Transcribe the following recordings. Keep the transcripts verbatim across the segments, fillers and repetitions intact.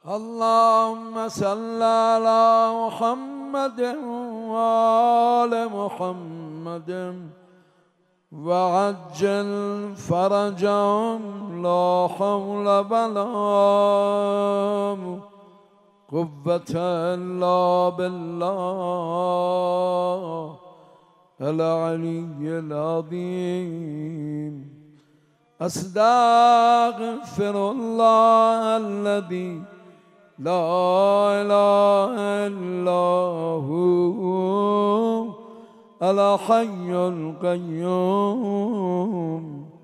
اللهم صل على محمد وآل محمد وعجل فرجهم لا حول ولا قوة إلا بالله العلي العظيم. أستغفر الله الذي لا إله إلا هو الحي القيوم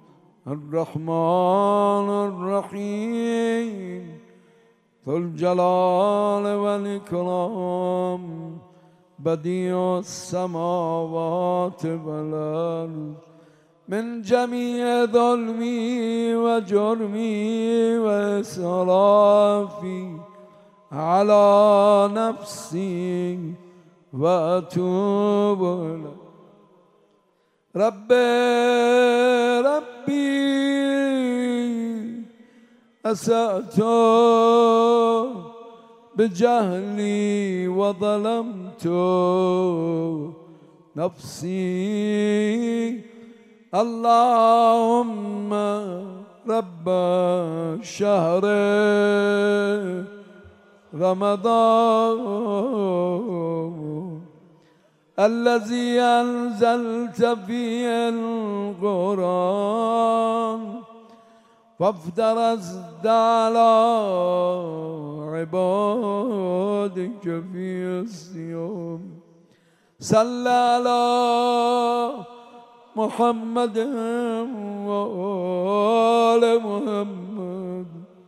الرحمن الرحيم ذو الجلال والإكرام بديع السماوات والأرض من جميع ظلمي وجرمي وإسرافي على نفسي وأتوب إليه. ربي ربي أسأت بجهلي وظلمت نفسي. اللهم رب شهر رمضان الذي أنزلت فيه القرآن فافترضت على عبادك في الصيام. صل على محمد وآل محمد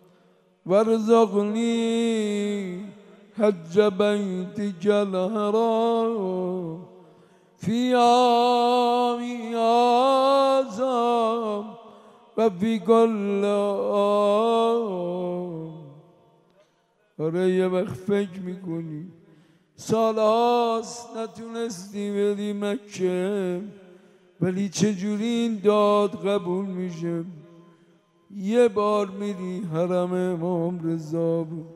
وارزقني حج بيتك الحرام في عام هذا وفي كل عام. آره یه وقت فکر میکنی سال هاست نتونستی بری مکه، ولی چجوری این داد قبول میشه؟ یه بار میری حرم امام رضا بود،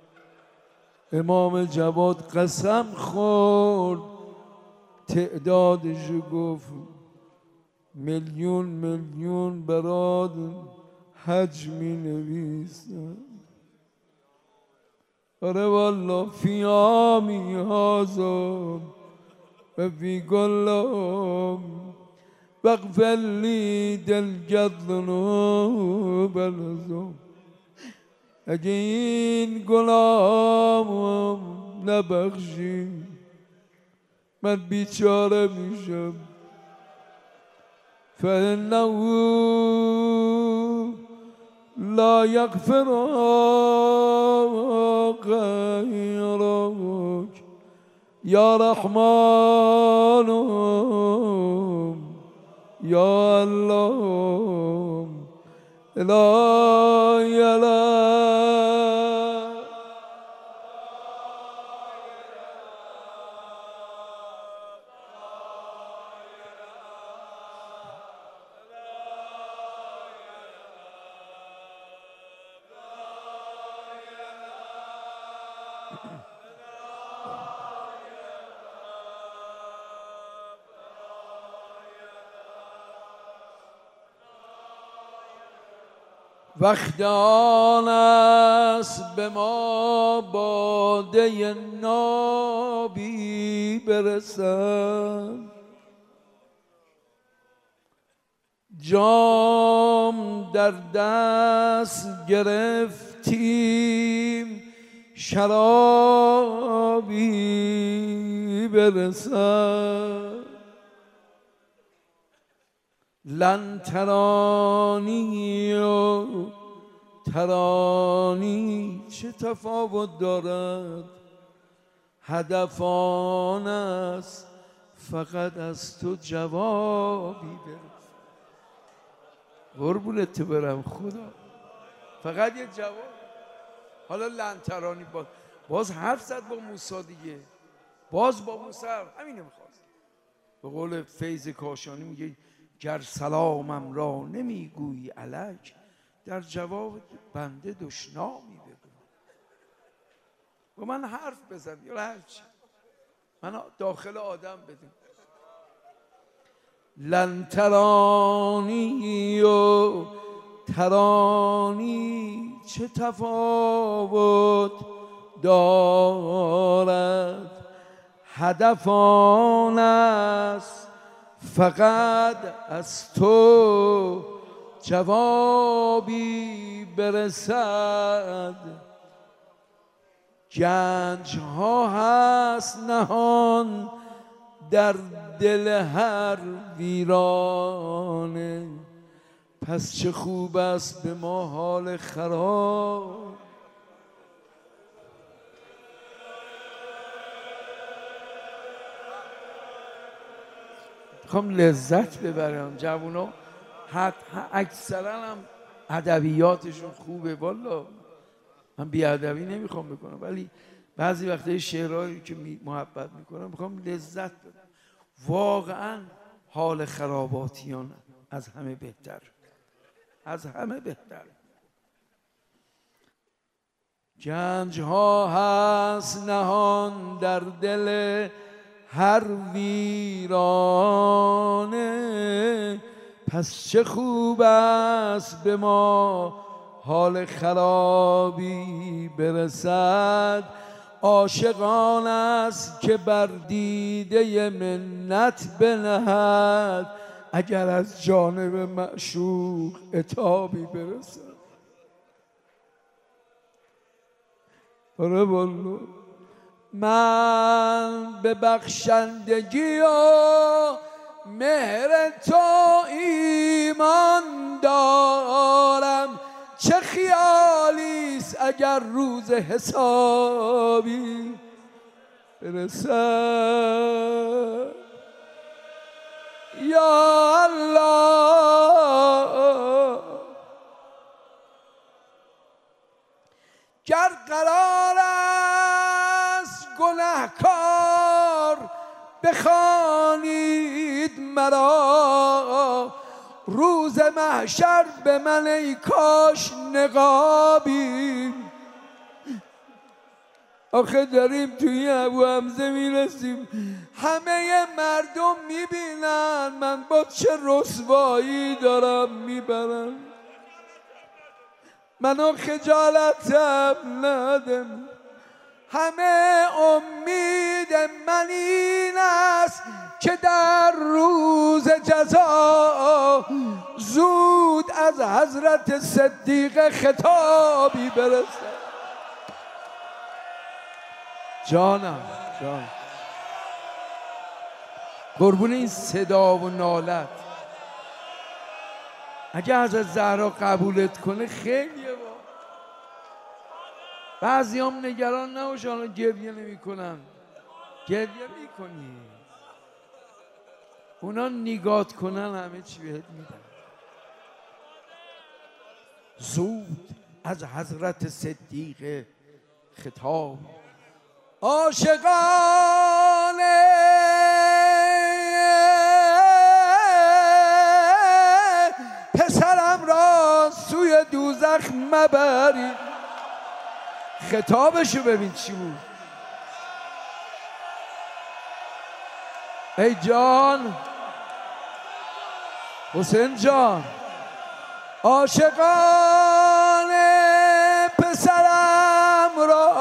امام جواد قسم خورد تعدادشو گفت میلیون میلیون برات حج می نویسن. آره والله فی عامی هذا و فی کل عام واغفر لی تلک الذنوب العظام. اگه این گناهام نبخشی من بیچاره میشم. فإنه لا یغفر غیرک یا رحمان یا الله الهی الهی. وقت آن است به ما باده نابی برسد، جام در دست گرفتیم شرابی برسد. لن ترانی و ترانی چه تفاوت دارد؟ هدف آن است فقط از تو جوابی برسد. قربونت برم خدا، فقط یه جواب. حالا لن ترانی باز باز حرف زد با موسی دیگه، باز با موسی همینه میخواست. به قول فیض کاشانی میگه گر سلامم را نمیگویی الک، در جواب بنده دشنامی بگو. و من حرف بزن یا هرچی، من داخل آدم بدیم. لن ترانی و ترانی چه تفاوت دارد، هدف آن است فقط از تو جوابی برسد. گنج ها هست نهان در دل هر ویرانه، پس چه خوب است به ما حال خراب. میخوام لذت ببرم. جوونا اکثرا هم ادبیاتشون خوبه، والا من بی ادبی نمیخوام بکنم، ولی بعضی وقتا شعرهایی که محبت میکنم میخوام لذت بدم. واقعا حال خراباتیان از همه بهتر، از همه بهتر. گنج ها هست نهان در دل هر ویرانه، پس چه خوب است به ما حال خرابی برسد. عاشقان است که بر دیده منت بنهد، اگر از جانب معشوق عتابی برسد. آره والله من به بخشندگی و مهر تو ایمان دارم، چه خیالیست اگر روز حسابی برسد. یا الله گر قرار است گنهکار بخوانید مرا، روز محشر به من ای کاش نقابی. آخه داریم توی ابو حمزه میرسیم، همه مردم میبینن من با چه رسوایی دارم میبرم، منو خجالتم ندم. همه امید من این است که در روز جزا زود از حضرت صدیق خطابی برسد. جانم جان قربون این صدا و نالت، اگه حضرت زهرا قبولت کنه خیلیه. با بعضی هم نگران نباش الان گریه نمی کنن، گریه می کنی، اونا نگات کنن همه چی بهت میدن. زود از حضرت صدیق خطاب. عاشقان پسرم را سوی دوزخ مبرید. خطابشو ببین چی بود. ای جان حسین جان، عاشقان پسرم را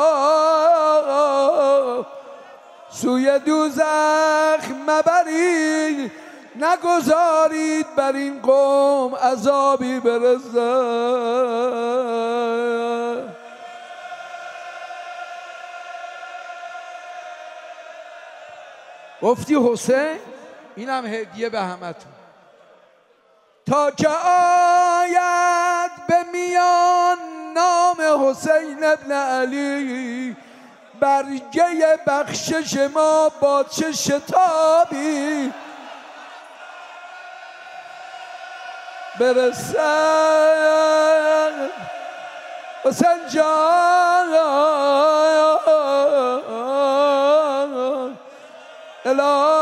سوی دوزخ مبرید، نگذارید بر این قوم عذابی برسد. گفتی حسین، اینم هدیه به همتون. تا که آید به میان نام حسین ابن علی، برگه بخشش ما با چه شتابی برسد. حسین جان الا